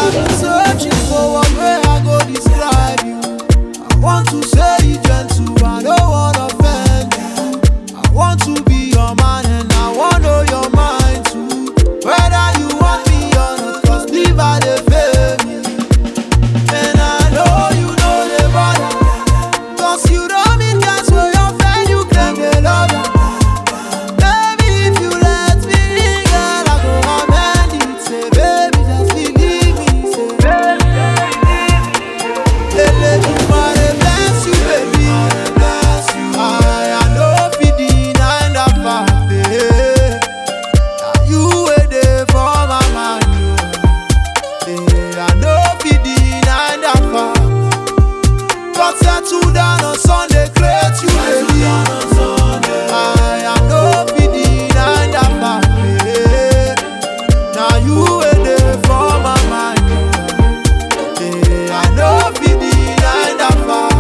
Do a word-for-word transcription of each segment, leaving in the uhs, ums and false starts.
I've been searching for one way I go describe you. I want to say you gentle, I don't wanna offend you. I want to be your man and I wanna know your mind too. Whether you want me or not, cause leave I dey fail me. And I know you know the bother, cause you don't mean guys for your friend, you claim they love you. Baby, if you let me, girl, I go amend it. Say, baby, just believe me. Say, baby, just believe me. Let me money bless you, baby. Bless you. I, I know if you deny that fact, eh. Now you were there for my mind, eh. I know if you deny that fact. God settle down on Sunday, create you, baby. I, I know if you deny that fact, eh. Now you were there for my mind, eh. I know if you deny that fact.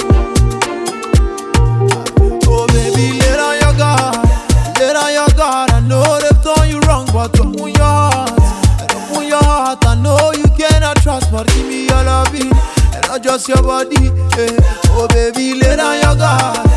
Oh baby, lay on your guard, lay on your guard. I know they've done you wrong, but open your heart, and open your heart. I know you cannot trust, but give me your loving and not just your body. Eh. Oh baby, lay on your guard,